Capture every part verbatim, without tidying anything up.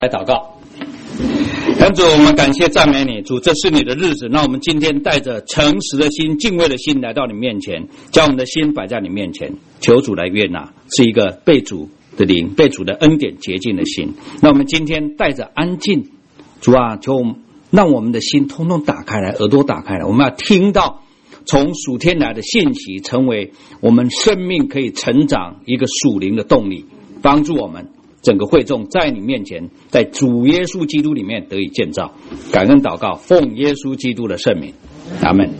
来祷告。恩主，我们感谢赞美你，主，这是你的日子，那我们今天带着诚实的心、敬畏的心来到你面前，将我们的心摆在你面前，求主来悦纳，是一个被主的灵、被主的恩典洁净的心。那我们今天带着安静，主啊，求让我们的心通通打开来，耳朵打开来，我们要听到从属天来的信息，成为我们生命可以成长一个属灵的动力，帮助我们整个会众在你面前，在主耶稣基督里面得以建造。感恩祷告，奉耶稣基督的圣名，阿们。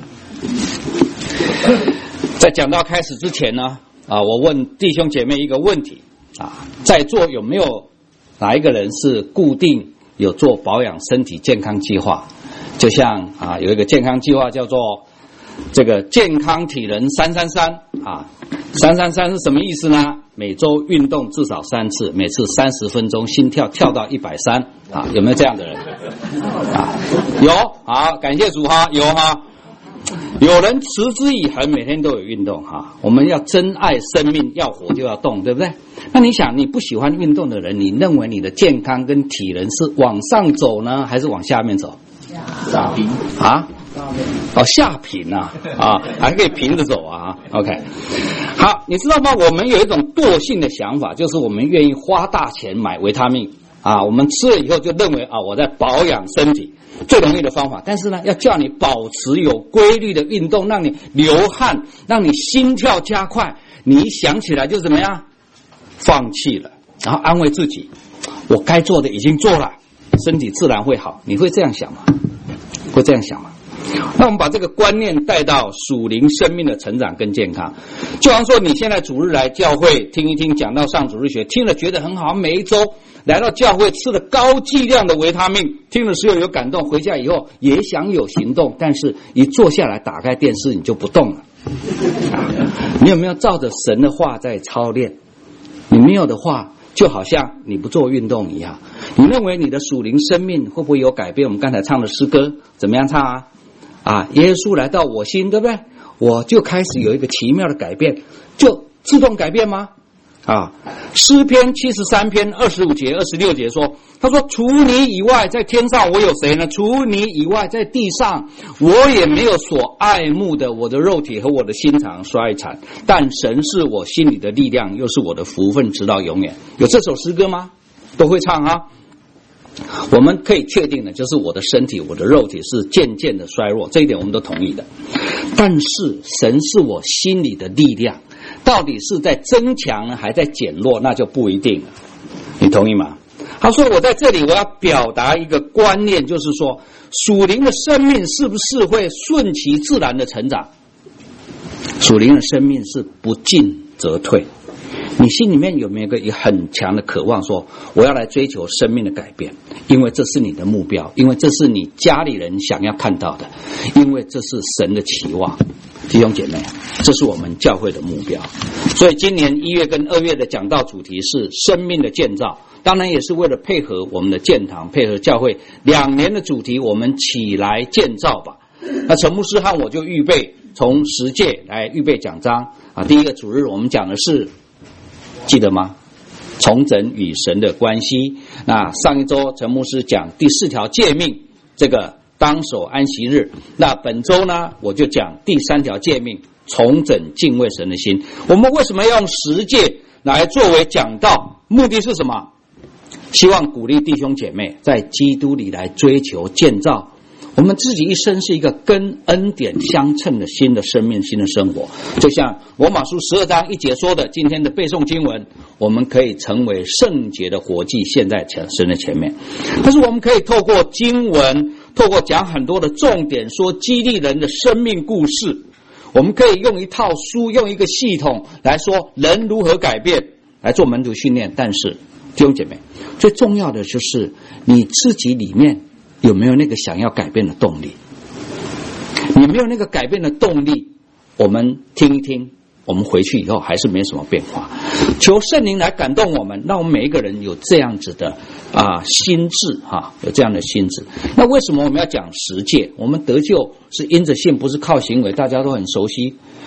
在讲到开始之前呢，啊，我问弟兄姐妹一个问题啊，在座有没有哪一个人是固定有做保养身体健康计划？就像啊，有一个健康计划叫做这个健康体能三三三啊，三三三是什么意思呢？每周运动至少三次，每次三十分钟，心跳跳到一百三啊，有没有这样的人？啊，有，好，感谢主哈，有哈。有人持之以恒，每天都有运动哈。我们要珍爱生命，要活就要动，对不对？那你想，你不喜欢运动的人，你认为你的健康跟体能是往上走呢，还是往下面走？ 下平啊？哦，下平啊，啊，还可以平着走啊。OK， 好，你知道吗？我们有一种惰性的想法，就是我们愿意花大钱买维他命啊，我们吃了以后就认为啊，我在保养身体，最容易的方法。但是呢，要叫你保持有规律的运动，让你流汗，让你心跳加快，你一想起来就怎么样？放弃了，然后安慰自己，我该做的已经做了，身体自然会好。你会这样想吗？会这样想吗？那我们把这个观念带到属灵生命的成长跟健康。就好像说你现在主日来教会听一听讲到上主日学，听了觉得很好，每一周来到教会吃了高剂量的维他命，听的时候有感动，回家以后也想有行动，但是一坐下来打开电视你就不动了。你有没有照着神的话在操练？你没有的话，就好像你不做运动一样。你认为你的属灵生命会不会有改变？我们刚才唱的诗歌怎么样唱啊？啊，耶稣来到我心，对不对？我就开始有一个奇妙的改变，就自动改变吗？啊，诗篇七十三篇二十五节、二十六节说，他说：“除你以外，在天上我有谁呢？除你以外，在地上我也没有所爱慕的。我的肉体和我的心肠衰残，但神是我心里的力量，又是我的福分，直到永远。”有这首诗歌吗？都会唱啊。我们可以确定的就是我的身体、我的肉体是渐渐的衰弱，这一点我们都同意的。但是神是我心里的力量，到底是在增强呢，还在减弱，那就不一定了。你同意吗？他说我在这里我要表达一个观念，就是说属灵的生命是不是会顺其自然的成长？属灵的生命是不进则退。你心里面有没有一个很强的渴望，说我要来追求生命的改变？因为这是你的目标，因为这是你家里人想要看到的，因为这是神的期望。弟兄姐妹，这是我们教会的目标。所以今年一月跟二月的讲道主题是生命的建造，当然也是为了配合我们的建堂，配合教会两年的主题，我们起来建造吧。那陈牧师和我就预备从十诫来预备讲章啊。第一个主日我们讲的是，记得吗？重整与神的关系。那上一周陈牧师讲第四条诫命，这个当守安息日。那本周呢，我就讲第三条诫命，重整敬畏神的心。我们为什么要用十诫来作为讲道？目的是什么？希望鼓励弟兄姐妹在基督里来追求建造我们自己一生是一个跟恩典相称的新的生命、新的生活。就像罗马书十二章一节说的，今天的背诵经文，我们可以成为圣洁的活祭献在神的前面。但是我们可以透过经文，透过讲很多的重点，说激励人的生命故事。我们可以用一套书，用一个系统来说人如何改变，来做门徒训练。但是弟兄姐妹，最重要的就是你自己里面有没有那个想要改变的动力？你没有那个改变的动力，我们听一听，我们回去以后还是没什么变化。求圣灵来感动我们，让我们每一个人有这样子的啊心智哈，有这样的心智。那为什么我们要讲十诫？我们得救是因着信，不是靠行为，大家都很熟悉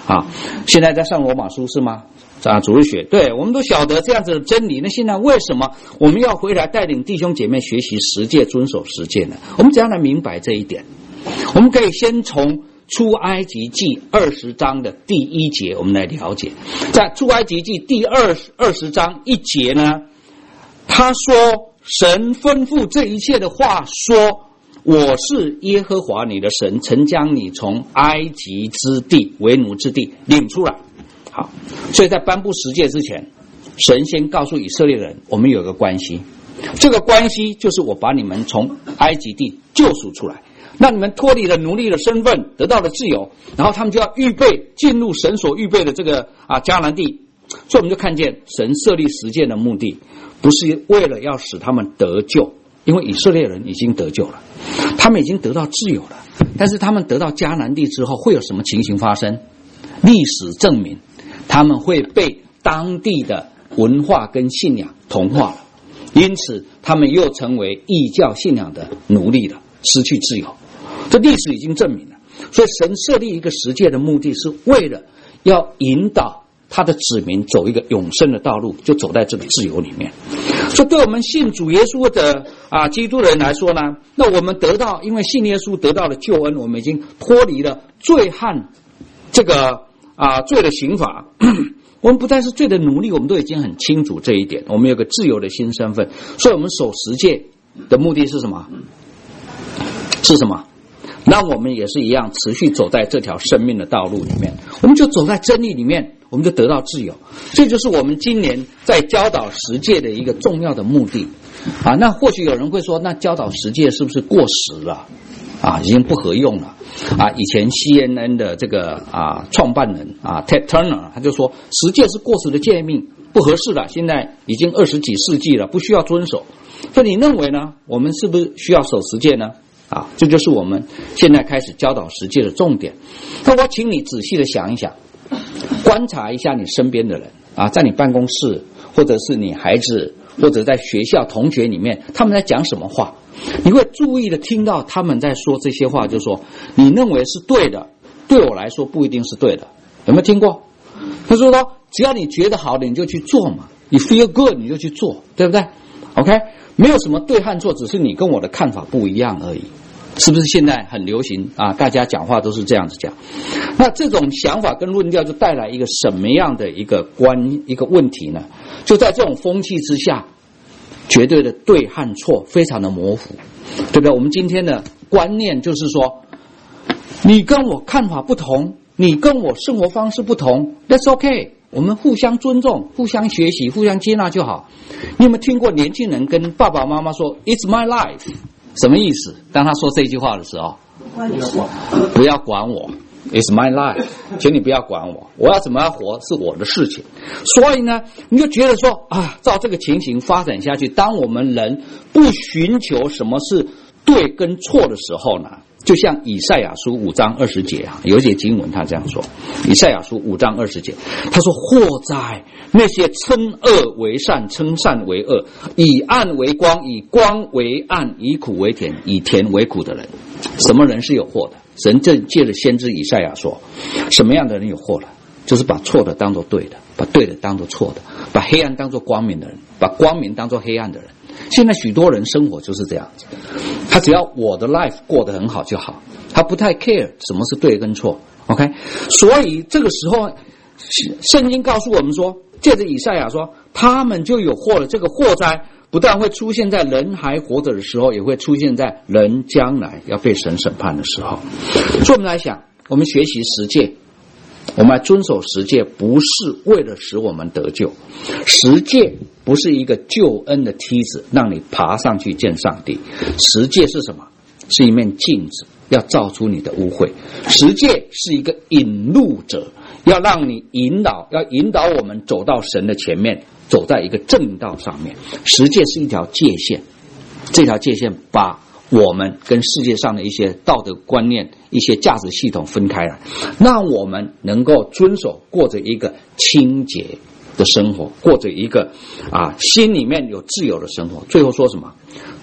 啊，现在在上罗马书是吗？啊，主日学，对，我们都晓得这样子的真理。那现在为什么我们要回来带领弟兄姐妹学习实践、遵守实践呢？我们怎样来明白这一点？我们可以先从出埃及记二十章的第一节，我们来了解。在出埃及记第二二十章一节呢，他说神吩咐这一切的话说，我是耶和华你的神，曾将你从埃及之地为奴之地领出来。好，所以在颁布十诫之前，神先告诉以色列人，我们有一个关系，这个关系就是我把你们从埃及地救赎出来，让你们脱离了奴隶的身份，得到了自由，然后他们就要预备进入神所预备的这个啊迦南地。所以我们就看见神设立十诫的目的，不是为了要使他们得救，因为以色列人已经得救了，他们已经得到自由了，但是他们得到迦南地之后会有什么情形发生？历史证明他们会被当地的文化跟信仰同化了，因此他们又成为异教信仰的奴隶了，失去自由。这历史已经证明了。所以神设立一个十诫的目的是为了要引导他的子民走一个永生的道路，就走在这个自由里面。所以对我们信主耶稣的啊基督人来说呢，那我们得到因为信耶稣得到了救恩，我们已经脱离了罪和这个啊罪的刑罚。我们不再是罪的奴隶，我们都已经很清楚这一点，我们有个自由的新身份。所以我们守十诫的目的是什么？是什么？让我们也是一样持续走在这条生命的道路里面，我们就走在真理里面，我们就得到自由。这就是我们今年在教导十诫的一个重要的目的啊。那或许有人会说，那教导十诫是不是过时了啊？已经不合用了啊？以前 C N N 的这个啊创办人啊 Ted Turner 他就说，十诫是过时的诫命，不合适了，现在已经二十几世纪了，不需要遵守。所以你认为呢？我们是不是需要守十诫呢？啊，这就是我们现在开始教导十诫的重点。那我请你仔细的想一想，观察一下你身边的人啊，在你办公室，或者是你孩子，或者在学校同学里面，他们在讲什么话？你会注意的听到他们在说这些话，就说你认为是对的，对我来说不一定是对的。有没有听过？他说说，只要你觉得好的，你就去做嘛，你 feel good 你就去做，对不对 ？OK。没有什么对和错，只是你跟我的看法不一样而已，是不是现在很流行啊？大家讲话都是这样子讲。那这种想法跟论调就带来一个什么样的一个关一个问题呢？就在这种风气之下，绝对的对和错非常的模糊，对不对？我们今天的观念就是说，你跟我看法不同，你跟我生活方式不同 ，That's okay。我们互相尊重，互相学习，互相接纳就好。你有没有听过年轻人跟爸爸妈妈说 "It's my life"？ 什么意思？当他说这句话的时候，不要管我 "It's my life"， 请你不要管我，我要怎么样活是我的事情。所以呢，你就觉得说啊，照这个情形发展下去，当我们人不寻求什么是对跟错的时候呢？就像以赛亚书五章二十节啊，有一节经文他这样说，以赛亚书五章二十节，他说：祸哉，那些称恶为善，称善为恶，以暗为光，以光为暗，以苦为甜，以甜为苦的人。什么人是有祸的？神正借着先知以赛亚说，什么样的人有祸了？就是把错的当作对的，把对的当作错的，把黑暗当作光明的人，把光明当作黑暗的人。现在许多人生活就是这样子，他只要我的 life 过得很好就好，他不太 care 什么是对跟错 OK。 所以这个时候圣经告诉我们说，借着以赛亚说他们就有祸了。这个祸灾不但会出现在人还活着的时候，也会出现在人将来要被神审判的时候。所以我们来想，我们学习十诫，我们来遵守十诫，不是为了使我们得救。十诫不是一个救恩的梯子，让你爬上去见上帝。十诫是什么？是一面镜子，要照出你的污秽。十诫是一个引路者，要让你引导，要引导我们走到神的前面，走在一个正道上面。十诫是一条界限，这条界限把我们跟世界上的一些道德观念、一些价值系统分开来，让我们能够遵守，过着一个清洁的生活，过着一个啊心里面有自由的生活。最后说什么？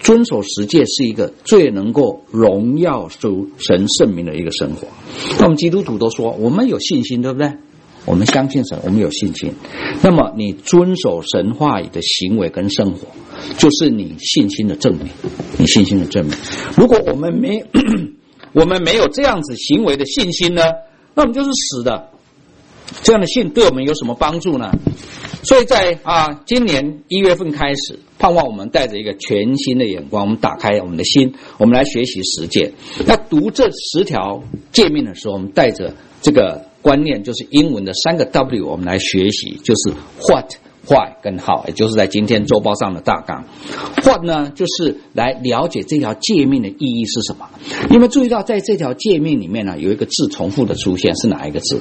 遵守十诫是一个最能够荣耀主神圣名的一个生活。那我们基督徒都说我们有信心，对不对？我们相信神，我们有信心。那么你遵守神话语的行为跟生活，就是你信心的证明，你信心的证明。如果我们没我们没有这样子行为的信心呢，那我们就是死的。这样的信对我们有什么帮助呢？所以在啊今年一月份开始，盼望我们带着一个全新的眼光，我们打开我们的心，我们来学习十诫。那读这十条诫命的时候，我们带着这个观念，就是英文的三个 W， 我们来学习，就是 What、Why 跟 How， 也就是在今天周报上的大纲。What 呢，就是来了解这条诫命的意义是什么。你们注意到，在这条诫命里面呢，有一个字重复的出现，是哪一个字？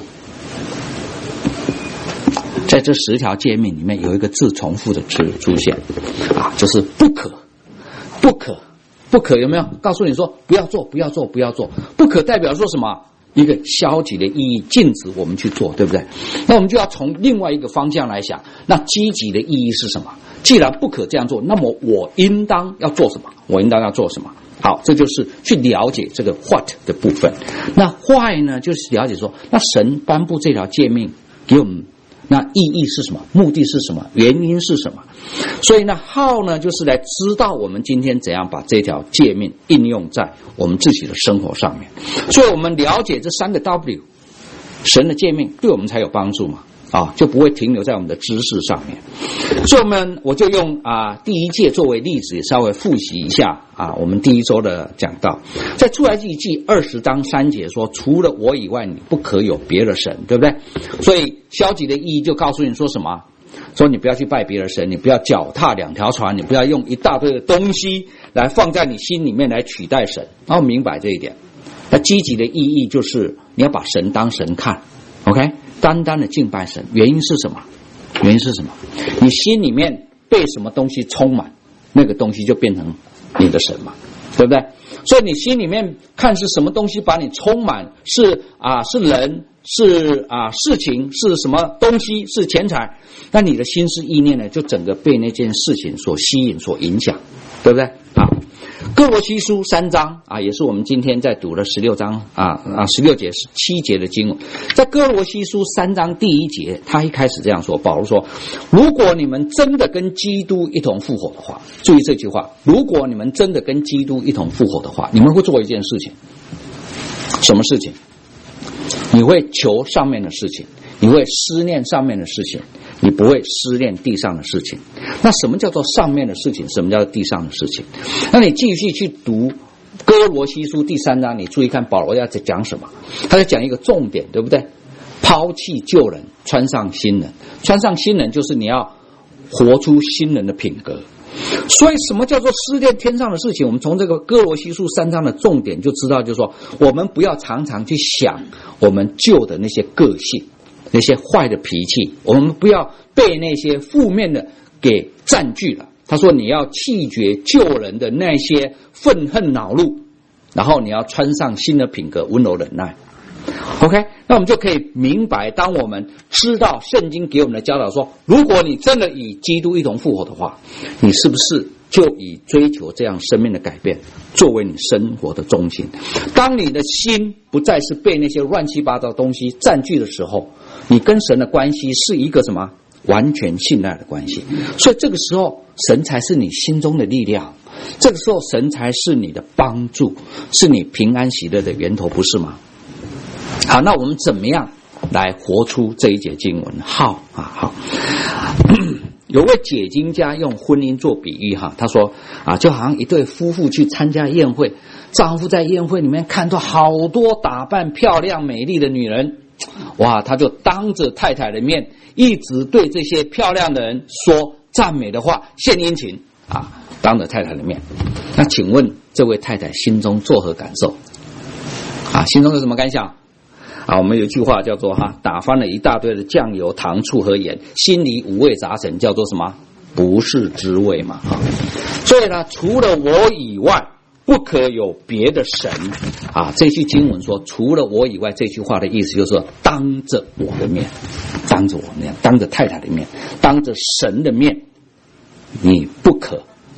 在这十条诫命里面有一个字重复的出出现啊，就是不可，不可，不可，有没有？告诉你说不要做，不要做，不要做。不可代表说什么？一个消极的意义，禁止我们去做，对不对？那我们就要从另外一个方向来想，那积极的意义是什么？既然不可这样做，那么我应当要做什么？我应当要做什么？好，这就是去了解这个 what 的部分。那 why 呢，就是了解说，那神颁布这条诫命给我们，那意义是什么？目的是什么？原因是什么？所以呢 how 呢，就是来知道我们今天怎样把这条诫命应用在我们自己的生活上面。所以我们了解这三个 W， 神的诫命对我们才有帮助嘛，啊，就不会停留在我们的知识上面。所以我们我就用啊第一诫作为例子，也稍微复习一下啊我们第一周的讲道。在出埃及记二十章三节说，除了我以外，你不可有别的神，对不对？所以消极的意义就告诉你说什么？说你不要去拜别的神，你不要脚踏两条船，你不要用一大堆的东西来放在你心里面来取代神。然后明白这一点。那积极的意义就是你要把神当神看 ，OK， 单单的敬拜神。原因是什么？原因是什么？你心里面被什么东西充满，那个东西就变成你的神嘛，对不对？所以你心里面看是什么东西把你充满，是啊是人，是啊事情，是什么东西，是钱财，那你的心思意念呢，就整个被那件事情所吸引、所影响，对不对？好，哥罗西书三章啊，也是我们今天在读的十六章啊啊十六节七节的经文。在哥罗西书三章第一节，他一开始这样说，保罗说：如果你们真的跟基督一同复活的话，注意这句话，如果你们真的跟基督一同复活的话，你们会做一件事情。什么事情？你会求上面的事情，你会思念上面的事情，你不会思念地上的事情。那什么叫做上面的事情？什么叫做地上的事情？那你继续去读哥罗西书第三章，你注意看保罗要在讲什么？他在讲一个重点，对不对？抛弃旧人，穿上新人。穿上新人就是你要活出新人的品格。所以什么叫做思念天上的事情？我们从这个哥罗西书三章的重点就知道，就是说我们不要常常去想我们旧的那些个性，那些坏的脾气，我们不要被那些负面的给占据了。他说你要弃绝旧人的那些愤恨恼怒，然后你要穿上新的品格，温柔忍耐。OK， 那我们就可以明白，当我们知道圣经给我们的教导说，如果你真的与基督一同复活的话，你是不是就以追求这样生命的改变作为你生活的中心？当你的心不再是被那些乱七八糟的东西占据的时候，你跟神的关系是一个什么？完全信赖的关系。所以这个时候神才是你心中的力量，这个时候神才是你的帮助，是你平安喜乐的源头，不是吗？好，那我们怎么样来活出这一节经文？好啊，好。有位解经家用婚姻做比喻哈，他说啊，就好像一对夫妇去参加宴会，丈夫在宴会里面看到好多打扮漂亮美丽的女人，哇，他就当着太太的面一直对这些漂亮的人说赞美的话，献殷勤啊，当着太太的面。那请问这位太太心中作何感受啊？心中有什么感想啊？我们有一句话叫做哈，打翻了一大堆的酱油、糖醋和盐，心里五味杂陈，叫做什么？不是滋味嘛。啊，所以呢，除了我以外，不可有别的神啊。这句经文说，除了我以外，这句话的意思就是说，当着我的面，当着我的面，当着太太的面，当着神的面，你不可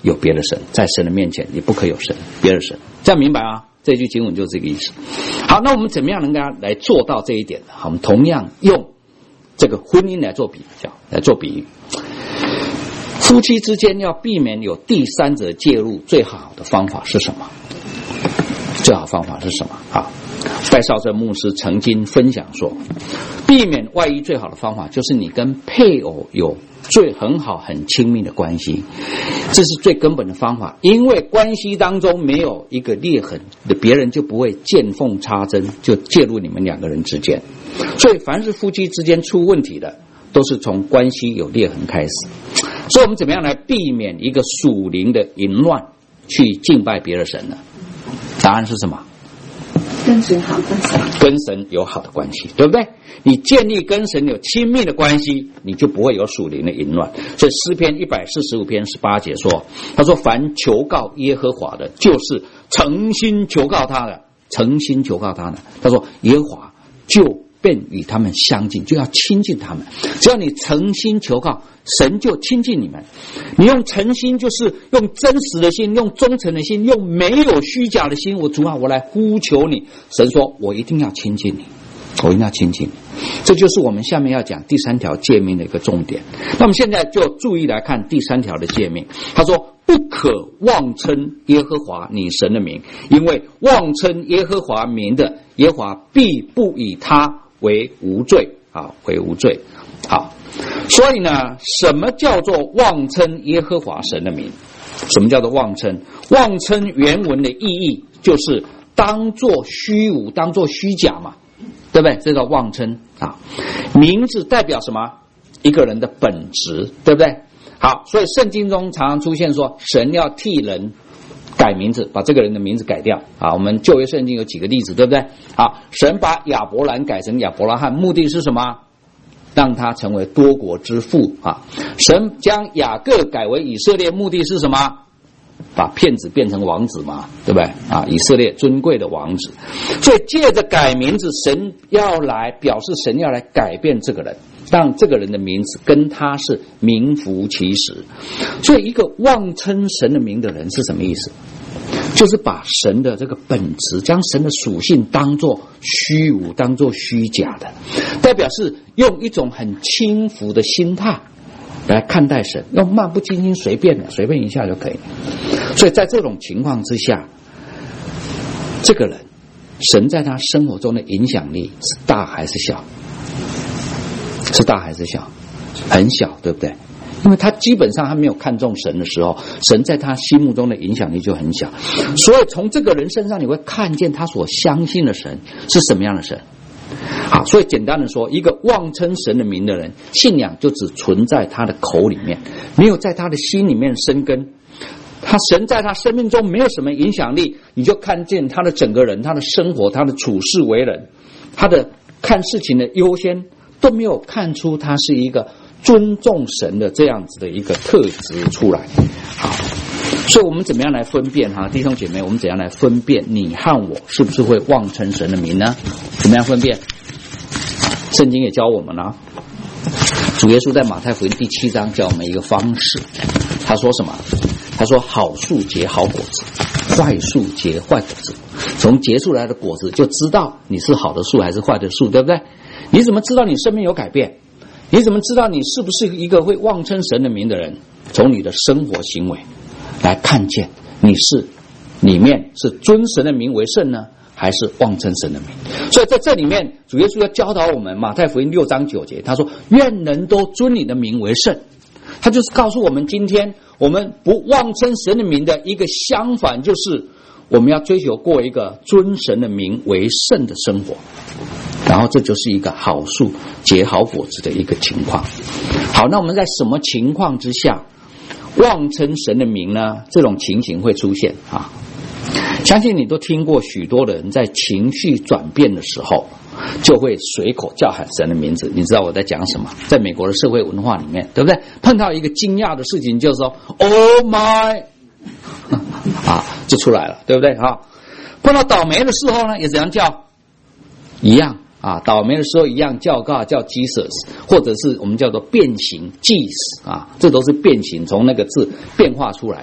有别的神，在神的面前也不可有神别的神。这样明白啊？这句经文就是这个意思。好，那我们怎么样能够来做到这一点呢？好，我们同样用这个婚姻来做比较，来做比喻。夫妻之间要避免有第三者介入，最好的方法是什么？最好的方法是什么？好，戴绍正牧师曾经分享说，避免外遇最好的方法就是你跟配偶有最很好很亲密的关系，这是最根本的方法。因为关系当中没有一个裂痕，别人就不会见缝插针就介入你们两个人之间。所以凡是夫妻之间出问题的，都是从关系有裂痕开始。所以我们怎么样来避免一个属灵的淫乱去敬拜别的神呢？答案是什么？ 跟神好关系， 跟神有好的关系，对不对？你建立跟神有亲密的关系，你就不会有属灵的淫乱。所以诗篇一百四十五篇十八节说，他说凡求告耶和华的，就是诚心求告他的，诚心求告他的。他说耶和华就便与他们相近，就要亲近他们。只要你诚心求告，神就亲近你们。你用诚心，就是用真实的心，用忠诚的心，用没有虚假的心。我主啊，我来呼求你。神说我一定要亲近你，我一定要亲近你。这就是我们下面要讲第三条诫命的一个重点。那我们现在就注意来看第三条的诫命。他说不可妄称耶和华你神的名，因为妄称耶和华名的，耶和华必不以他为无罪。好，为无罪。好，所以呢，什么叫做妄称耶和华神的名？什么叫做妄称？妄称原文的意义就是当作虚无，当作虚假嘛，对不对？这叫妄称啊。名字代表什么？一个人的本质，对不对？好，所以圣经中常常出现说，神要替人改名字，把这个人的名字改掉啊。我们旧约圣经有几个例子，对不对？啊，神把亚伯兰改成亚伯拉罕，目的是什么？让他成为多国之父啊。神将雅各改为以色列，目的是什么？把骗子变成王子嘛，对不对啊？以色列尊贵的王子。所以借着改名字，神要来表示神要来改变这个人，让这个人的名字跟他是名副其实。所以一个妄称神的名的人是什么意思？就是把神的这个本质，将神的属性当作虚无，当作虚假的，代表是用一种很轻浮的心态来看待神，用漫不经心随便的随便一下就可以。所以在这种情况之下，这个人神在他生活中的影响力是大还是小？是大还是小？很小，对不对？因为他基本上他没有看重神的时候，神在他心目中的影响力就很小。所以从这个人身上你会看见他所相信的神是什么样的神。好，所以简单的说，一个妄称神的名的人，信仰就只存在他的口里面，没有在他的心里面生根。他神在他生命中没有什么影响力，你就看见他的整个人，他的生活，他的处事为人，他的看事情的优先，都没有看出他是一个尊重神的这样子的一个特质出来。好，所以我们怎么样来分辨哈，弟兄姐妹，我们怎样来分辨你和我是不是会妄称神的名呢？怎么样分辨？圣经也教我们了，主耶稣在马太福音第七章教我们一个方式。他说什么？他说好树结好果子，坏树结坏果子。从结出来的果子就知道你是好的树还是坏的树，对不对？你怎么知道你生命有改变？你怎么知道你是不是一个会妄称神的名的人？从你的生活行为来看见你是里面是尊神的名为圣呢，还是妄称神的名？所以在这里面主耶稣要教导我们，马太福音六章九节他说愿人都尊你的名为圣。他就是告诉我们，今天我们不妄称神的名的一个相反，就是我们要追求过一个尊神的名为圣的生活，然后这就是一个好树结好果子的一个情况。好，那我们在什么情况之下妄称神的名呢？这种情形会出现啊。相信你都听过许多人在情绪转变的时候就会随口叫喊神的名字。你知道我在讲什么？在美国的社会文化里面，对不对？碰到一个惊讶的事情就是说 Oh my 啊，就出来了，对不对？啊，碰到倒霉的时候呢也怎样叫？一样啊，倒霉的时候一样叫 God 叫 Jesus， 或者是我们叫做变形 Jesus 啊，这都是变形，从那个字变化出来的。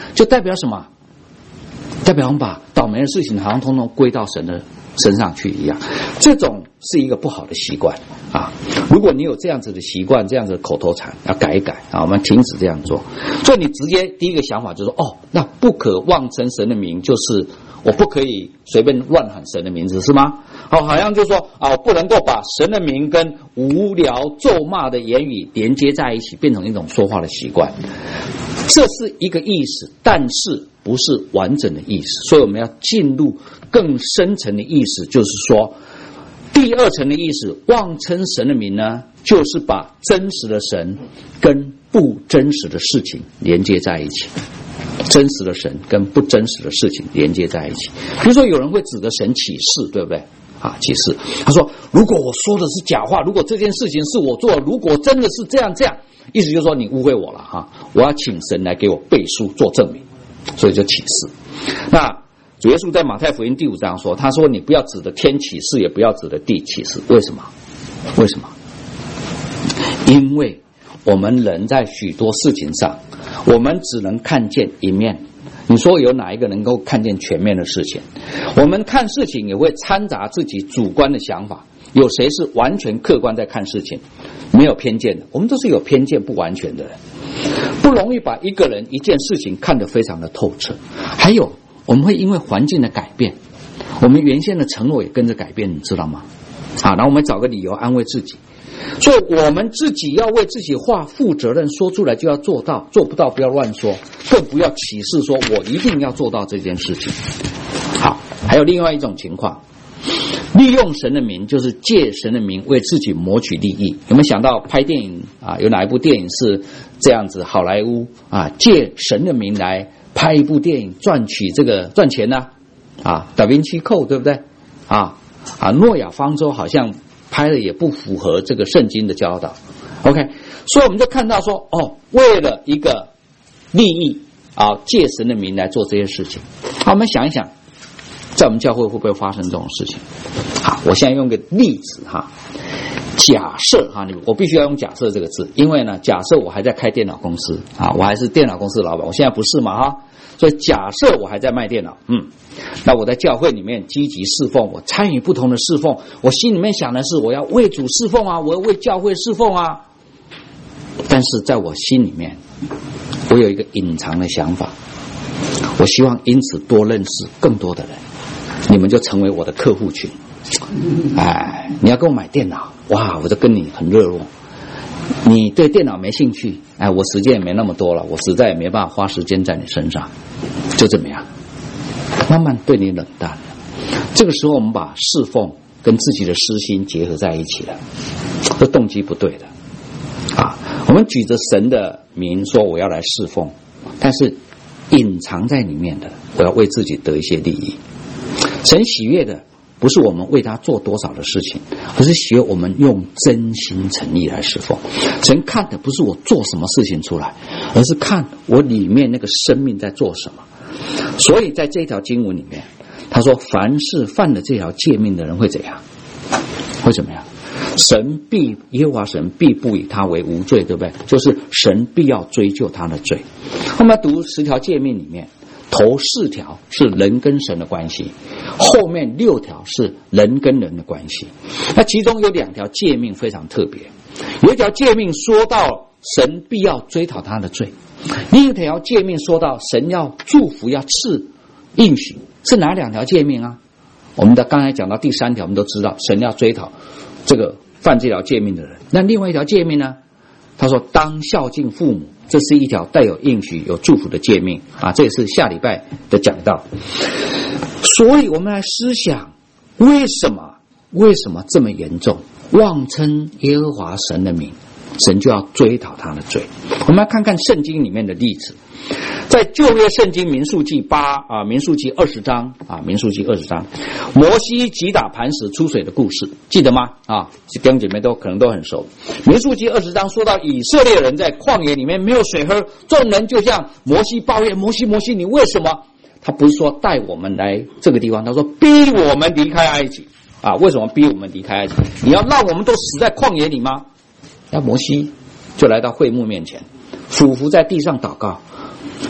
就代表什么？代表我们把倒霉的事情好像通通归到神的身上去一样，这种是一个不好的习惯啊！如果你有这样子的习惯，这样子的口头禅，要改一改啊！我们停止这样做。所以你直接第一个想法就是说，哦，那不可妄称神的名，就是我不可以随便乱喊神的名字，是吗？好，好像就说啊，我不能够把神的名跟无聊咒骂的言语连接在一起，变成一种说话的习惯。这是一个意思，但是不是完整的意思，所以我们要进入更深层的意思，就是说第二层的意思，妄称神的名呢，就是把真实的神跟不真实的事情连接在一起，真实的神跟不真实的事情连接在一起。比如说有人会指着神起誓，对不对啊？起誓，他说如果我说的是假话，如果这件事情是我做的，如果真的是这样这样，意思就是说你误会我了哈，我要请神来给我背书做证明，所以就起誓。那主耶稣在马太福音第五章说，他说你不要指着天起誓，也不要指着地起誓。为什么？为什么？因为我们人在许多事情上，我们只能看见一面。你说有哪一个能够看见全面的事情？我们看事情也会掺杂自己主观的想法，有谁是完全客观在看事情，没有偏见的？我们都是有偏见不完全的人，不容易把一个人一件事情看得非常的透彻。还有我们会因为环境的改变，我们原先的承诺也跟着改变，你知道吗？好，然后我们找个理由安慰自己，所以我们自己要为自己话负责任，说出来就要做到，做不到不要乱说，更不要起誓说我一定要做到这件事情。好，还有另外一种情况，利用神的名，就是借神的名为自己谋取利益。有没有想到拍电影啊？有哪一部电影是这样子？好莱坞啊，借神的名来拍一部电影赚取这个赚钱呢？啊，达芬奇扣对不对？啊啊，诺亚方舟好像拍的也不符合这个圣经的教导。OK， 所以我们就看到说，哦，为了一个利益啊，借神的名来做这些事情。好，我们想一想，在我们教会会不会发生这种事情？好，我现在用个例子哈。假设哈，我必须要用假设这个字，因为呢，假设我还在开电脑公司啊，我还是电脑公司的老板，我现在不是嘛哈，所以假设我还在卖电脑，嗯，那我在教会里面积极侍奉，我参与不同的侍奉，我心里面想的是我要为主侍奉啊，我要为教会侍奉啊，但是在我心里面，我有一个隐藏的想法，我希望因此多认识更多的人，你们就成为我的客户群。哎，你要跟我买电脑，哇，我就跟你很热络。你对电脑没兴趣，哎，我时间也没那么多了，我实在也没办法花时间在你身上，就怎么样，慢慢对你冷淡了。这个时候我们把侍奉跟自己的私心结合在一起了，这动机不对的啊。我们举着神的名说我要来侍奉，但是隐藏在里面的，我要为自己得一些利益。神喜悦的不是我们为他做多少的事情，而是喜悦我们用真心诚意来侍奉。神看的不是我做什么事情出来，而是看我里面那个生命在做什么。所以在这条经文里面，他说凡是犯了这条诫命的人会怎样？会怎么样？神必耶和华神必不以他为无罪，对不对？就是神必要追究他的罪。我们读十条诫命里面，头四条是人跟神的关系，后面六条是人跟人的关系。那其中有两条诫命非常特别，有一条诫命说到神必要追讨他的罪，另一条诫命说到神要祝福要赐应许。是哪两条诫命啊？我们的刚才讲到第三条，我们都知道神要追讨这个犯这条诫命的人。那另外一条诫命呢？他说当孝敬父母，这是一条带有应许有祝福的诫命啊，这也是下礼拜的讲道。所以我们来思想，为什么为什么这么严重？妄称耶和华神的名，神就要追讨他的罪。我们来看看圣经里面的例子，在旧约圣经民数记八啊，民数记二十章啊，民数记二十章，摩西击打磐石出水的故事，记得吗？啊，弟兄姐妹都可能都很熟。民数记二十章说到以色列人在旷野里面没有水喝，众人就向摩西抱怨：摩西，摩西，你为什么？他不是说带我们来这个地方，他说逼我们离开埃及啊！为什么逼我们离开埃及？你要让我们都死在旷野里吗？那摩西就来到会幕面前，俯伏在地上祷告。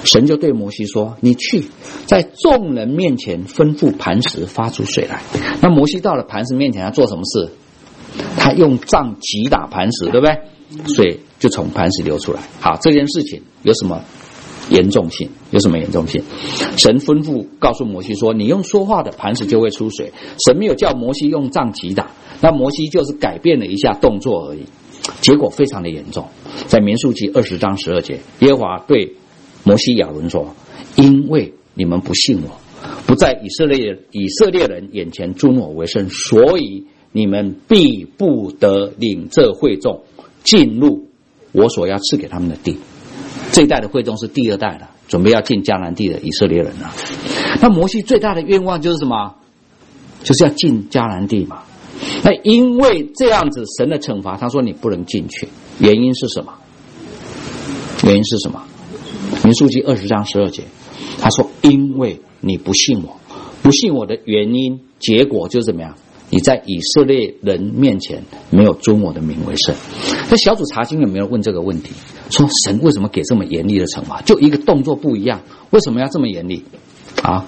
神就对摩西说，你去在众人面前吩咐磐石发出水来。那摩西到了磐石面前，他做什么事？他用杖击打磐石，对不对？水就从磐石流出来。好，这件事情有什么严重性？有什么严重性？神吩咐告诉摩西说，你用说话的，磐石就会出水。神没有叫摩西用杖击打，那摩西就是改变了一下动作而已，结果非常的严重。在民数记二十章十二节，耶和华对摩西亚伦说，因为你们不信我，不在以色列以色列人眼前尊我为圣，所以你们必不得领这会众进入我所要赐给他们的地。这一代的会众是第二代了，准备要进迦南地的以色列人了。那摩西最大的愿望就是什么？就是要进迦南地嘛。那因为这样子神的惩罚，他说你不能进去，原因是什么？原因是什么？民数记二十章十二节，他说因为你不信我，不信我的原因结果就是怎么样？你在以色列人面前没有尊我的名为圣。那小组查经有没有问这个问题？说神为什么给这么严厉的惩罚？就一个动作不一样，为什么要这么严厉啊？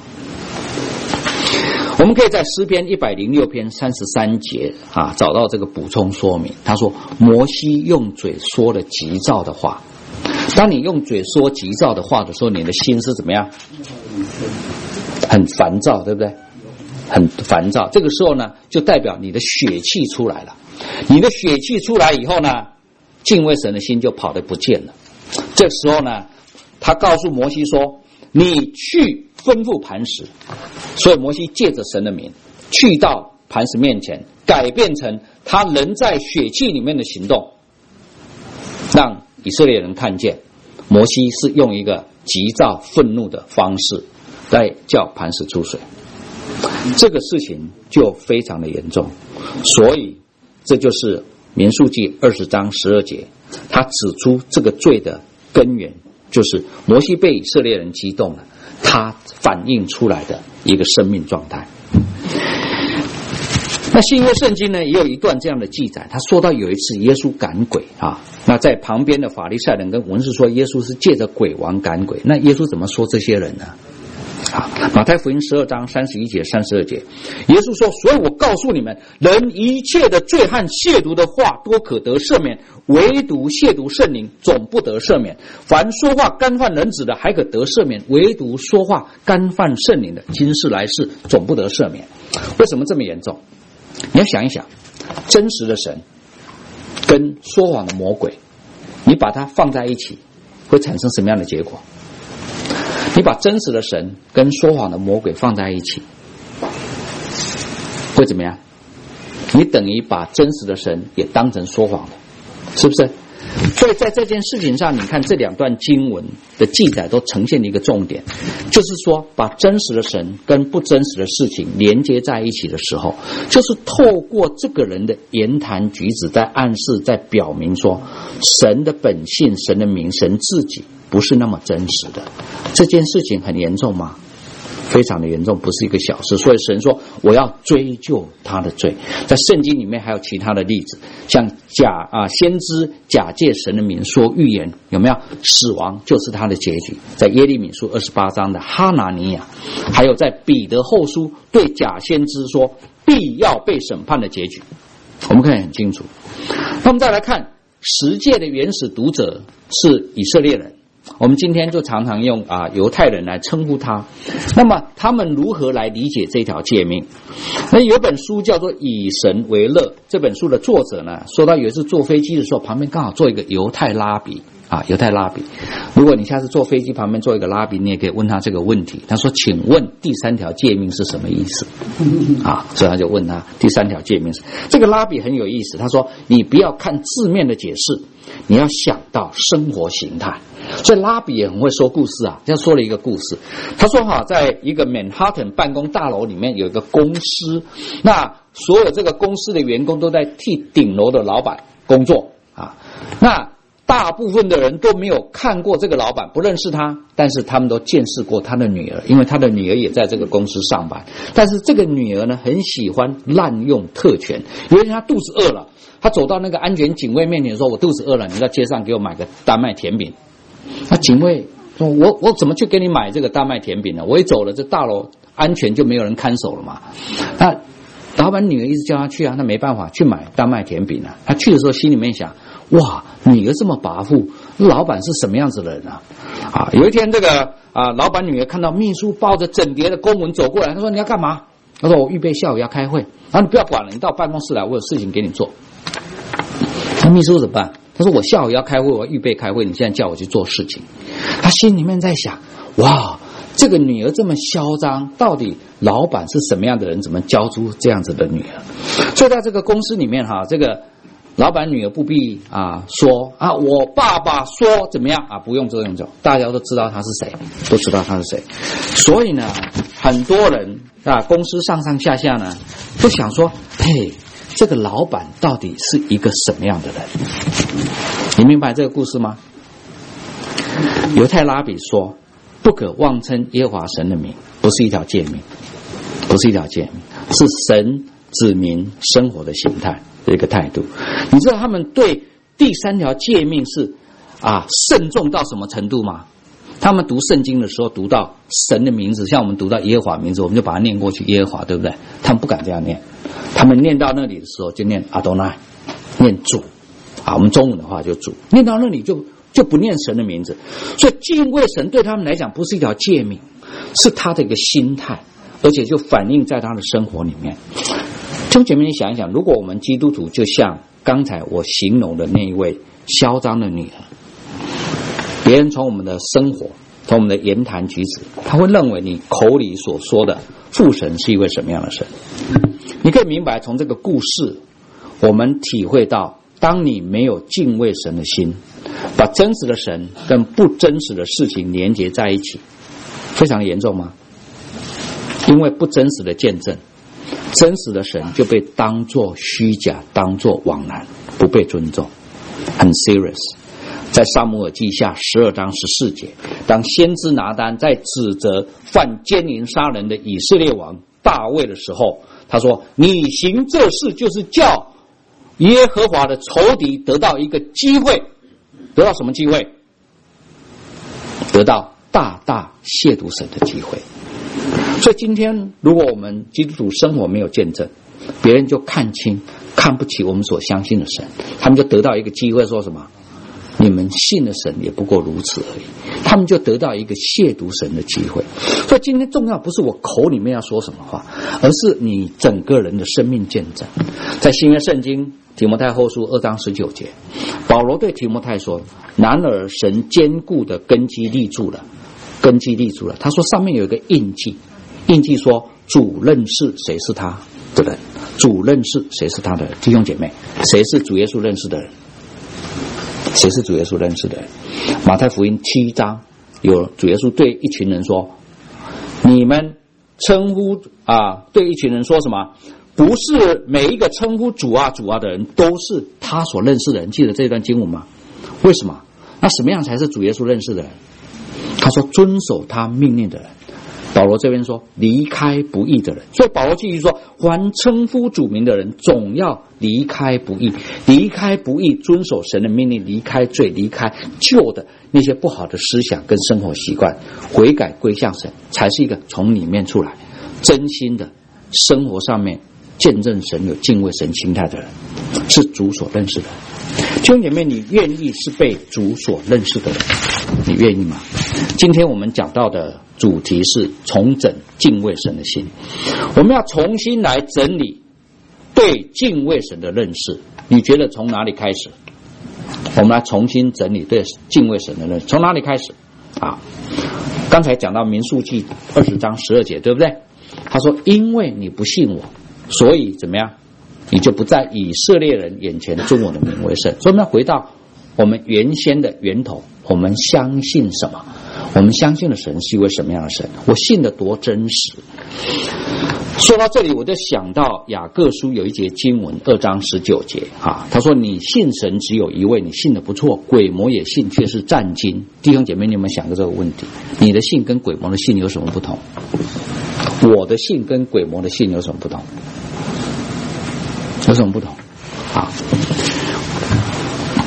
我们可以在诗篇一百零六篇三十三节啊找到这个补充说明。他说摩西用嘴说了急躁的话。当你用嘴说急躁的话的时候，你的心是怎么样？很烦躁，对不对？很烦躁。这个时候呢，就代表你的血气出来了。你的血气出来以后呢，敬畏神的心就跑得不见了。这时候呢，他告诉摩西说，你去吩咐磐石。所以摩西借着神的名去到磐石面前，改变成他人在血气里面的行动，让以色列人看见摩西是用一个急躁愤怒的方式来叫磐石出水。这个事情就非常的严重，所以这就是民数记二十章十二节，他指出这个罪的根源就是摩西被以色列人激动了，他反映出来的一个生命状态。那新约圣经呢也有一段这样的记载，他说到有一次耶稣赶鬼啊，那在旁边的法利赛人跟文士说耶稣是借着鬼王赶鬼，那耶稣怎么说这些人呢？啊，马太福音十二章三十一节三十二节，耶稣说，所以我告诉你们，人一切的罪和亵渎的话都可得赦免，唯独亵渎圣灵总不得赦免。凡说话干犯人子的还可得赦免，唯独说话干犯圣灵的今世来世总不得赦免。为什么这么严重？你要想一想，真实的神跟说谎的魔鬼，你把它放在一起会产生什么样的结果？你把真实的神跟说谎的魔鬼放在一起会怎么样？你等于把真实的神也当成说谎了，是不是？所以在这件事情上，你看这两段经文的记载都呈现了一个重点，就是说把真实的神跟不真实的事情连接在一起的时候，就是透过这个人的言谈举止在暗示，在表明说神的本性、神的名、神自己不是那么真实的。这件事情很严重吗？非常的严重，不是一个小事。所以神说我要追究他的罪。在圣经里面还有其他的例子，像假啊先知假借神的名说预言，有没有？死亡就是他的结局。在耶利米书二十八章的哈拿尼亚，还有在彼得后书对假先知说必要被审判的结局，我们看得很清楚。那我们再来看十诫的原始读者是以色列人，我们今天就常常用啊犹太人来称呼他。那么他们如何来理解这条诫命？那有本书叫做《以神为乐》，这本书的作者呢，说到有一次坐飞机的时候，旁边刚好坐一个犹太拉比啊，犹太拉比。如果你下次坐飞机旁边坐一个拉比，你也可以问他这个问题。他说：“请问第三条诫命是什么意思？”啊，所以他就问他第三条诫命是。这个拉比很有意思，他说：“你不要看字面的解释，你要想到生活形态。”所以拉比也很会说故事啊，他说了一个故事。他说哈，在一个曼哈顿办公大楼里面有一个公司，那所有这个公司的员工都在替顶楼的老板工作啊。那大部分的人都没有看过这个老板，不认识他，但是他们都见识过他的女儿，因为他的女儿也在这个公司上班。但是这个女儿呢，很喜欢滥用特权。有一天她肚子饿了，她走到那个安全警卫面前说：“我肚子饿了，你到街上给我买个丹麦甜饼。”那警卫说我我怎么去给你买这个大麦甜饼呢？我一走了，这大楼安全就没有人看守了嘛。那老板女儿一直叫他去啊，那没办法去买大麦甜饼啊。他去的时候心里面想，哇，女儿这么跋扈，老板是什么样子的人啊？啊，有一天这个啊，老板女儿看到秘书抱着整叠的公文走过来，他说你要干嘛？他说我预备下午要开会。然后你不要管了，你到办公室来，我有事情给你做。那秘书怎么办？他说我下午要开会，我预备开会，你现在叫我去做事情。他心里面在想，哇，这个女儿这么嚣张，到底老板是什么样的人，怎么教出这样子的女儿？所以在这个公司里面哈，这个老板女儿不必啊说啊，我爸爸说怎么样啊，不用这种，大家都知道他是谁，都知道他是谁。所以呢，很多人啊，公司上上下下呢，都想说，嘿，这个老板到底是一个什么样的人？你明白这个故事吗？犹太拉比说，不可妄称耶和华神的名，不是一条诫命，不是一条诫命，是神指明生活的形态的一个态度。你知道他们对第三条诫命是啊慎重到什么程度吗？他们读圣经的时候，读到神的名字，像我们读到耶和华名字，我们就把它念过去，耶和华，对不对？他们不敢这样念，他们念到那里的时候就念阿多奈，念主啊，我们中文的话就主，念到那里就就不念神的名字。所以敬畏神对他们来讲不是一条诫命，是他的一个心态，而且就反映在他的生活里面。弟兄姐妹，你想一想，如果我们基督徒就像刚才我形容的那一位嚣张的女儿，别人从我们的生活，从我们的言谈举止，他会认为你口里所说的父神是一位什么样的神。你可以明白，从这个故事我们体会到，当你没有敬畏神的心，把真实的神跟不真实的事情连结在一起，非常严重吗？因为不真实的见证，真实的神就被当作虚假，当作枉然，不被尊重，很 serious。在撒母耳记下十二章十四节，当先知拿单在指责犯奸淫杀人的以色列王大卫的时候，他说，你行这事就是叫耶和华的仇敌得到一个机会，得到什么机会？得到大大亵渎神的机会。所以今天如果我们基督徒生活没有见证，别人就看清看不起我们所相信的神，他们就得到一个机会，说什么？你们信的神也不过如此而已，他们就得到一个亵渎神的机会。所以今天重要不是我口里面要说什么话，而是你整个人的生命见证。在新约圣经提摩太后书二章十九节，保罗对提摩太说，然而神坚固的根基立住了，根基立住了。他说上面有一个印记，印记说主认识谁是他的人，主认识谁是他的人。弟兄姐妹，谁是主耶稣认识的人？谁是主耶稣认识的人？马太福音七章有主耶稣对一群人说，你们称呼啊，对一群人说什么？不是每一个称呼主啊主啊的人都是他所认识的人。记得这段经文吗？为什么？那什么样才是主耶稣认识的人？他说遵守他命令的人。保罗这边说离开不义的人，所以保罗继续说，凡称呼主名的人总要离开不义，离开不义，遵守神的命令，离开罪，离开旧的那些不好的思想跟生活习惯，悔改归向神，才是一个从里面出来真心的生活上面见证神有敬畏神心态的人，是主所认识的人。弟兄姐妹，你愿意是被主所认识的人？你愿意吗？今天我们讲到的主题是重整敬畏神的心，我们要重新来整理对敬畏神的认识。你觉得从哪里开始？我们来重新整理对敬畏神的认识，从哪里开始啊？刚才讲到民数记二十章十二节，对不对？他说因为你不信我，所以怎么样，你就不在以色列人眼前尊我的名为圣。所以我们要回到我们原先的源头，我们相信什么？我们相信的神是一位什么样的神？我信的多真实。说到这里，我就想到雅各书有一节经文二章十九节啊，他说你信神只有一位，你信的不错，鬼魔也信，却是战惊。弟兄姐妹，你有没有想过这个问题？你的信跟鬼魔的信有什么不同？我的信跟鬼魔的信有什么不同？有什么不同？好，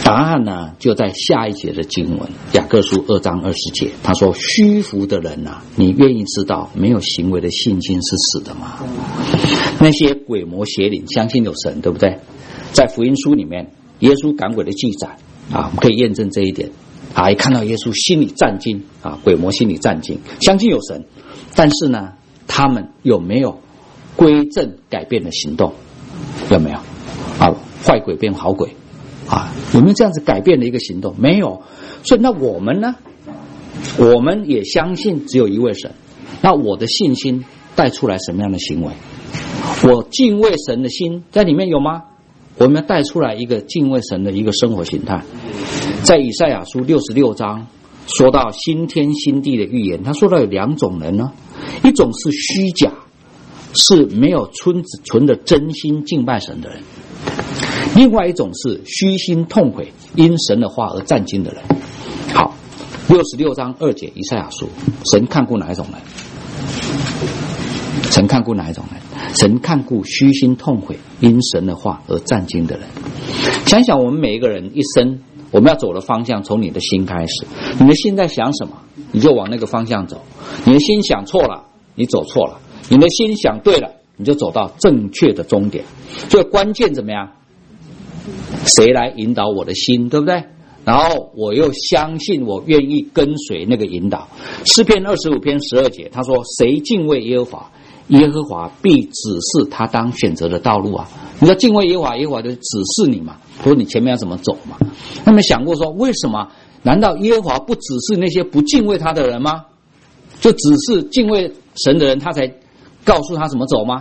答案呢就在下一节的经文，雅各书二章二十节，他说虚浮的人啊，你愿意知道没有行为的信心是死的吗？那些鬼魔邪灵相信有神，对不对？在福音书里面耶稣赶鬼的记载啊，我们可以验证这一点啊，一看到耶稣心里战惊啊，鬼魔心里战惊，相信有神，但是呢他们有没有归正改变的行动？有没有啊？坏鬼变好鬼啊，有没有这样子改变的一个行动？没有。所以那我们呢，我们也相信只有一位神，那我的信心带出来什么样的行为？我敬畏神的心在里面有吗？我们要带出来一个敬畏神的一个生活形态。在以赛亚书六十六章说到新天新地的预言，他说到有两种人呢，一种是虚假，是没有存存着真心敬拜神的人，另外一种是虚心痛悔因神的话而战惊的人。好，六十六章二节以赛亚书，神看顾哪一种人？神看顾哪一种人？神看顾虚心痛悔因神的话而战惊的人。想想我们每一个人一生我们要走的方向，从你的心开始，你的心在想什么，你就往那个方向走。你的心想错了，你走错了；你的心想对了，你就走到正确的终点。所以关键怎么样？谁来引导我的心，对不对？然后我又相信我愿意跟随那个引导。诗篇二十五篇十二节他说，谁敬畏耶和华，耶和华必指示他当选择的道路啊！你要敬畏耶和华，耶和华就指示你嘛，说你前面要怎么走嘛。那么想过说，为什么？难道耶和华不指示那些不敬畏他的人吗？就只是敬畏神的人，他才告诉他怎么走吗？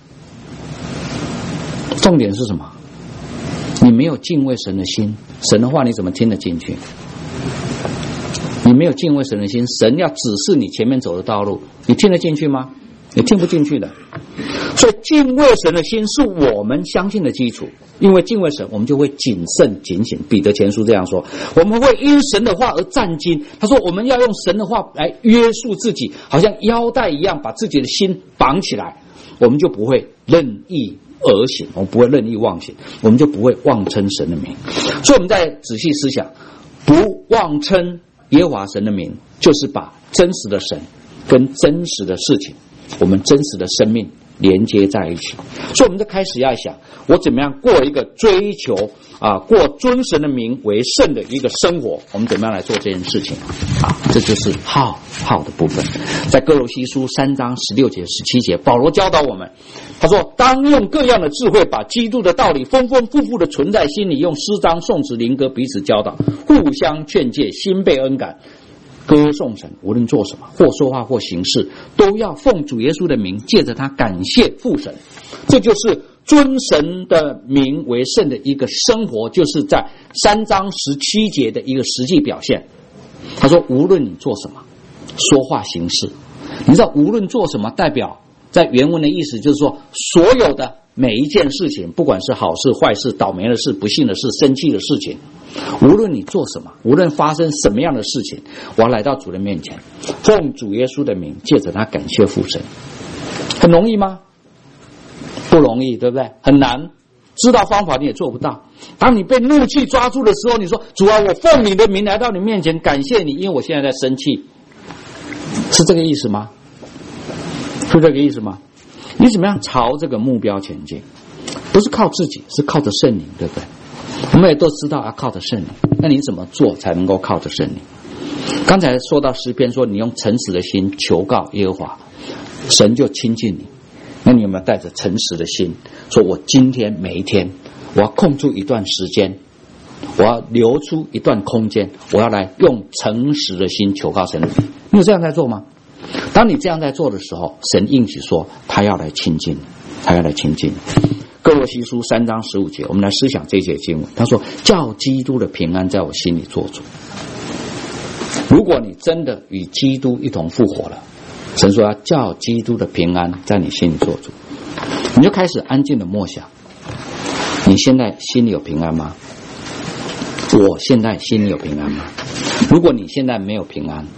重点是什么？你没有敬畏神的心，神的话你怎么听得进去？你没有敬畏神的心，神要指示你前面走的道路，你听得进去吗？你听不进去的。所以敬畏神的心是我们相信的基础，因为敬畏神我们就会谨慎警醒。彼得前书这样说，我们会因神的话而战惊。他说我们要用神的话来约束自己，好像腰带一样把自己的心绑起来，我们就不会任意而行，我们不会任意妄行，我们就不会妄称神的名。所以我们在仔细思想，不妄称耶和华神的名，就是把真实的神跟真实的事情，我们真实的生命连接在一起。所以我们就开始要想，我怎么样过一个追求啊，过尊神的名为圣的一个生活，我们怎么样来做这件事情啊？这就是好好的部分。在哥罗西书三章十六节十七节，保罗教导我们，他说当用各样的智慧，把基督的道理丰丰富富的存在心里，用诗章颂词灵歌彼此教导，互相劝诫，心被恩感，歌颂神。无论做什么，或说话或行事，都要奉主耶稣的名，借着他感谢父神。这就是尊神的名为圣的一个生活，就是在三章十七节的一个实际表现。他说无论你做什么，说话行事，你知道无论做什么代表在原文的意思就是说，所有的每一件事情，不管是好事坏事，倒霉的事不幸的事，生气的事情，无论你做什么，无论发生什么样的事情，我要来到主的面前，奉主耶稣的名，借着他感谢父神。很容易吗？不容易，对不对？很难，知道方法你也做不到。当你被怒气抓住的时候，你说主啊，我奉你的名来到你面前，感谢你，因为我现在在生气，是这个意思吗？是这个意思吗？你怎么样朝这个目标前进？不是靠自己，是靠着圣灵，对不对？我们也都知道要靠着圣灵，那你怎么做才能够靠着圣灵？刚才说到诗篇说，你用诚实的心求告耶和华，神就亲近你。那你有没有带着诚实的心，说我今天每一天，我要空出一段时间，我要留出一段空间，我要来用诚实的心求告神的名？你有这样在做吗？当你这样在做的时候，神应许说他要来亲近，他要来亲近。哥罗西书三章十五节，我们来思想这一节经文。他说叫基督的平安在我心里做主。如果你真的与基督一同复活了，神说要叫基督的平安在你心里做主，你就开始安静的默想，你现在心里有平安吗？我现在心里有平安吗？如果你现在没有平安，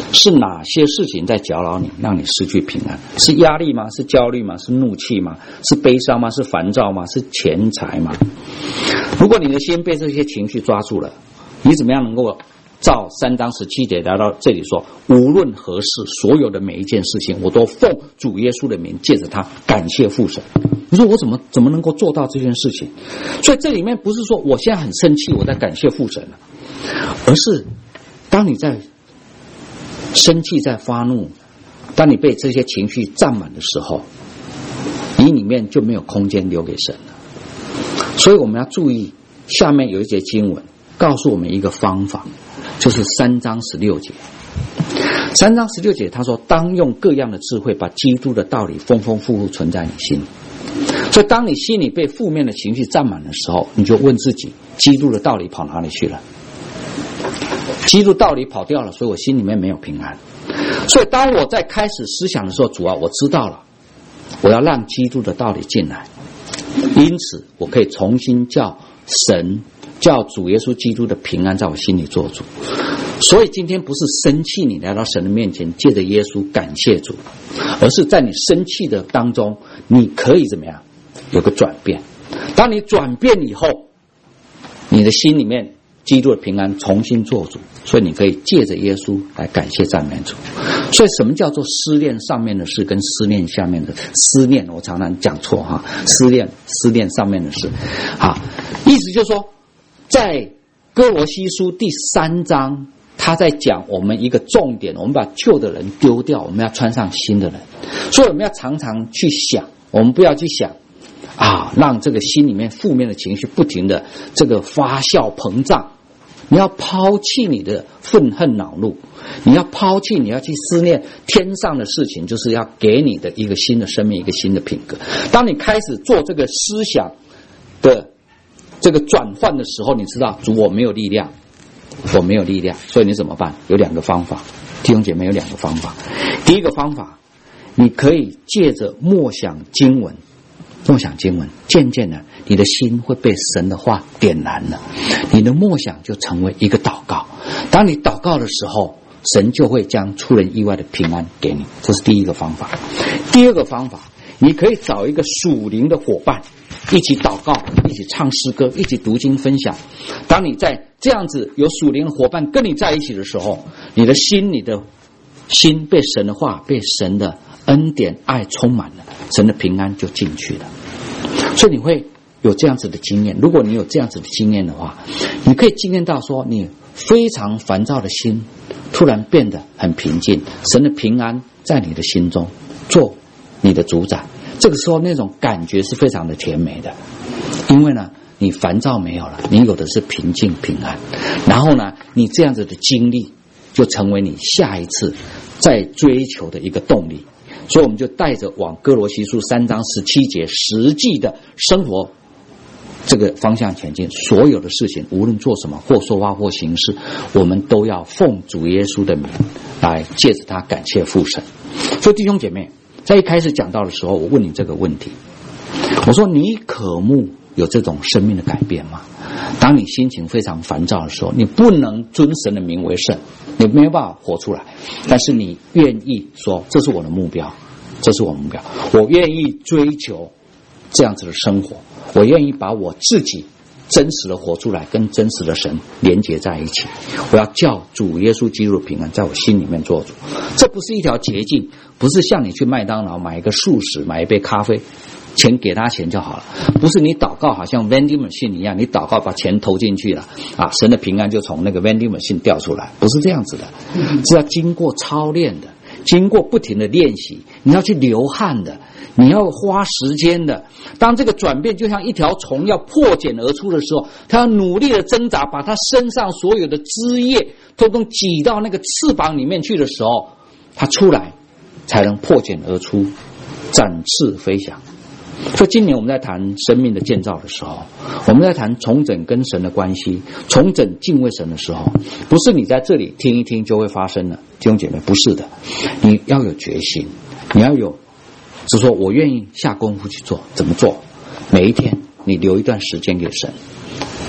是哪些事情在搅扰你，让你失去平安？是压力吗？是焦虑吗？是怒气吗？是悲伤吗？是烦躁吗？是钱财吗？如果你的心被这些情绪抓住了，你怎么样能够照三章十七节来到这里说，无论何事，所有的每一件事情，我都奉主耶稣的名，借着他感谢父神。你说我怎么怎么能够做到这件事情？所以这里面不是说我现在很生气，我在感谢父神了，而是当你在生气、在发怒，当你被这些情绪占满的时候，你里面就没有空间留给神了。所以我们要注意，下面有一节经文告诉我们一个方法，就是三章十六节。三章十六节他说，当用各样的智慧，把基督的道理丰丰富富存在你心里。所以当你心里被负面的情绪占满的时候，你就问自己，基督的道理跑哪里去了？基督道理跑掉了，所以我心里面没有平安。所以当我在开始思想的时候，主啊，我知道了，我要让基督的道理进来，因此我可以重新叫神，叫主耶稣基督的平安在我心里做主。所以今天不是生气你来到神的面前，借着耶稣感谢主，而是在你生气的当中，你可以怎么样有个转变。当你转变以后，你的心里面基督的平安重新做主，所以你可以借着耶稣来感谢赞美主。所以什么叫做思念上面的事跟思念下面的思念？我常常讲错哈，思念思念上面的事啊，意思就是说，在哥罗西书第三章，他在讲我们一个重点，我们把旧的人丢掉，我们要穿上新的人。所以我们要常常去想，我们不要去想啊，让这个心里面负面的情绪不停的这个发酵膨胀。你要抛弃你的愤恨恼怒，你要抛弃，你要去思念天上的事情，就是要给你的一个新的生命，一个新的品格。当你开始做这个思想的这个转换的时候，你知道主，我没有力量，我没有力量，所以你怎么办？有两个方法，弟兄姐妹有两个方法。第一个方法，你可以借着默想经文，默想经文，渐渐的你的心会被神的话点燃了，你的默想就成为一个祷告。当你祷告的时候，神就会将出人意外的平安给你，这是第一个方法。第二个方法，你可以找一个属灵的伙伴，一起祷告，一起唱诗歌，一起读经分享。当你在这样子有属灵的伙伴跟你在一起的时候，你的心你的心被神的话，被神的恩典爱充满了，神的平安就进去了。所以你会有这样子的经验。如果你有这样子的经验的话，你可以经验到说，你非常烦躁的心突然变得很平静，神的平安在你的心中做你的主宰。这个时候那种感觉是非常的甜美的，因为呢你烦躁没有了，你有的是平静平安。然后呢你这样子的经历就成为你下一次在追求的一个动力。所以我们就带着往哥罗西书三章十七节实际的生活这个方向前进。所有的事情无论做什么，或说话或行事，我们都要奉主耶稣的名来借着他感谢父神。所以弟兄姐妹，在一开始讲到的时候，我问你这个问题，我说你渴慕有这种生命的改变吗？当你心情非常烦躁的时候，你不能尊神的名为圣，你没有办法活出来，但是你愿意说这是我的目标，这是我的目标，我愿意追求这样子的生活，我愿意把我自己真实的活出来，跟真实的神连结在一起。我要叫主耶稣基督的平安在我心里面做主。这不是一条捷径，不是像你去麦当劳买一个素食，买一杯咖啡，钱给他钱就好了。不是你祷告好像 vending machine 一样，你祷告把钱投进去了啊，神的平安就从那个 vending machine 掉出来，不是这样子的，是要经过操练的，经过不停的练习，你要去流汗的，你要花时间的。当这个转变就像一条虫要破茧而出的时候，它要努力的挣扎，把它身上所有的枝叶通通挤到那个翅膀里面去的时候，它出来才能破茧而出，展翅飞翔。所以今年我们在谈生命的建造的时候，我们在谈重整跟神的关系，重整敬畏神的时候，不是你在这里听一听就会发生的，弟兄姐妹，不是的，你要有决心，你要有就是说我愿意下功夫去做。怎么做？每一天你留一段时间给神，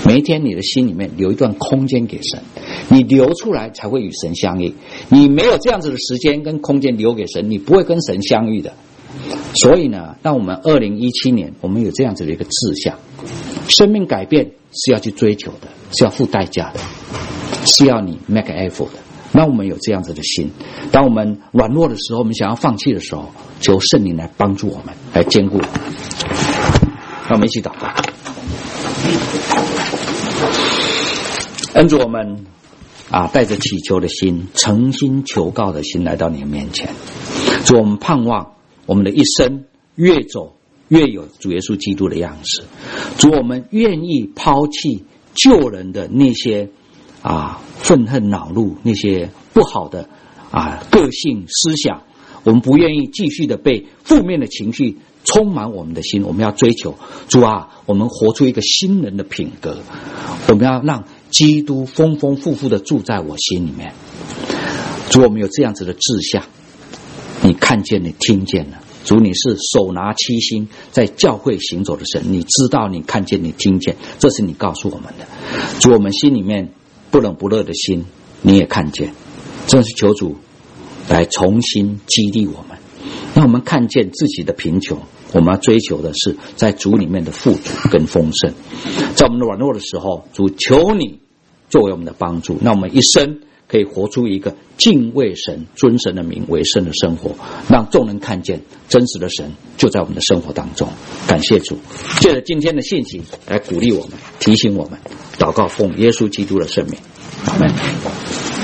每一天你的心里面留一段空间给神，你留出来才会与神相遇。你没有这样子的时间跟空间留给神，你不会跟神相遇的。所以呢，当我们二零一七年我们有这样子的一个志向，生命改变是要去追求的，是要付代价的，是要你 make effort 的。那我们有这样子的心，当我们软弱的时候，我们想要放弃的时候，求圣灵来帮助我们，来坚固我们。那我们一起祷告。恩主，我们啊带着祈求的心，诚心求告的心来到你的面前。主，我们盼望我们的一生越走越有主耶稣基督的样式。主，我们愿意抛弃救人的那些啊愤恨恼怒，那些不好的啊个性思想，我们不愿意继续的被负面的情绪充满我们的心。我们要追求主啊，我们活出一个新人的品格，我们要让基督丰丰富富的住在我心里面。主，我们有这样子的志向，你看见你听见了。主，你是手拿七星在教会行走的神，你知道你看见你听见，这是你告诉我们的。主，我们心里面不冷不热的心你也看见，真是求主来重新激励我们，让我们看见自己的贫穷，我们要追求的是在主里面的富足跟丰盛。在我们的软弱的时候，主求你作为我们的帮助，让我们一生可以活出一个敬畏神尊神的名为圣的生活，让众人看见真实的神就在我们的生活当中。感谢主，借着今天的信息来鼓励我们，提醒我们，祷告奉耶稣基督的圣名，阿们。